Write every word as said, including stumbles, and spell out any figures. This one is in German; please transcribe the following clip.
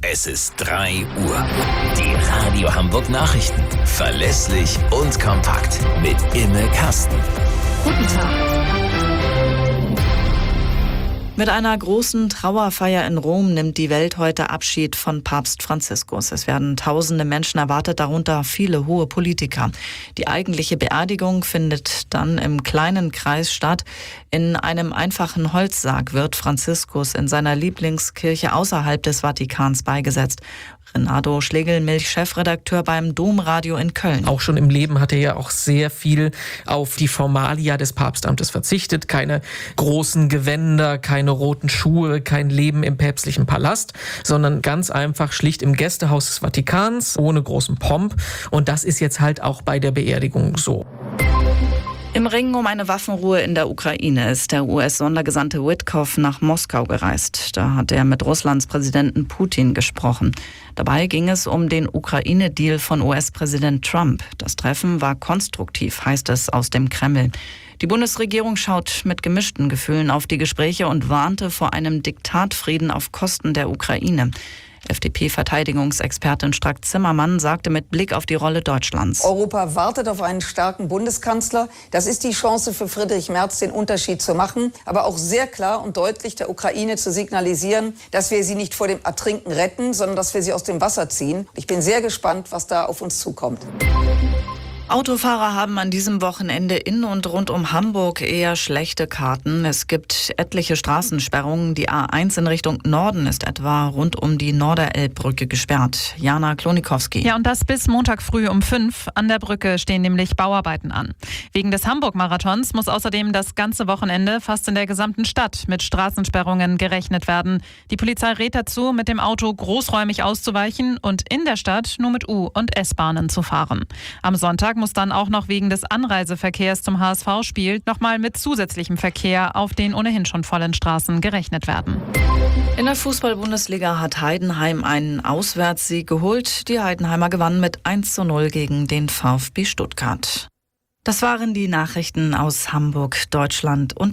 Es ist drei Uhr. Die Radio Hamburg Nachrichten. Verlässlich und kompakt. Mit Imme Kasten. Guten Tag. Mit einer großen Trauerfeier in Rom nimmt die Welt heute Abschied von Papst Franziskus. Es werden tausende Menschen erwartet, darunter viele hohe Politiker. Die eigentliche Beerdigung findet dann im kleinen Kreis statt. In einem einfachen Holzsarg wird Franziskus in seiner Lieblingskirche außerhalb des Vatikans beigesetzt. Renato Schlegelmilch, Chefredakteur beim Domradio in Köln. Auch schon im Leben hat er ja auch sehr viel auf die Formalia des Papstamtes verzichtet. Keine großen Gewänder, keine roten Schuhe, kein Leben im päpstlichen Palast, sondern ganz einfach schlicht im Gästehaus des Vatikans, ohne großen Pomp. Und das ist jetzt halt auch bei der Beerdigung so. Im Ringen um eine Waffenruhe in der Ukraine ist der U S-Sondergesandte Witkow nach Moskau gereist. Da hat er mit Russlands Präsidenten Putin gesprochen. Dabei ging es um den Ukraine-Deal von U S-Präsident Trump. Das Treffen war konstruktiv, heißt es aus dem Kreml. Die Bundesregierung schaut mit gemischten Gefühlen auf die Gespräche und warnte vor einem Diktatfrieden auf Kosten der Ukraine. F D P-Verteidigungsexpertin Strack-Zimmermann sagte mit Blick auf die Rolle Deutschlands: Europa wartet auf einen starken Bundeskanzler. Das ist die Chance für Friedrich Merz, den Unterschied zu machen, aber auch sehr klar und deutlich der Ukraine zu signalisieren, dass wir sie nicht vor dem Ertrinken retten, sondern dass wir sie aus dem Wasser ziehen. Ich bin sehr gespannt, was da auf uns zukommt. Autofahrer haben an diesem Wochenende in und rund um Hamburg eher schlechte Karten. Es gibt etliche Straßensperrungen. Die A eins in Richtung Norden ist etwa rund um die Norderelbbrücke gesperrt. Jana Klonikowski. Ja, und das bis Montag früh um fünf. An der Brücke stehen nämlich Bauarbeiten an. Wegen des Hamburg-Marathons muss außerdem das ganze Wochenende fast in der gesamten Stadt mit Straßensperrungen gerechnet werden. Die Polizei rät dazu, mit dem Auto großräumig auszuweichen und in der Stadt nur mit U- und S-Bahnen zu fahren. Am Sonntag muss dann auch noch wegen des Anreiseverkehrs zum H S V-Spiel nochmal mit zusätzlichem Verkehr auf den ohnehin schon vollen Straßen gerechnet werden. In der Fußball-Bundesliga hat Heidenheim einen Auswärtssieg geholt. Die Heidenheimer gewannen mit eins zu null gegen den VfB Stuttgart. Das waren die Nachrichten aus Hamburg, Deutschland und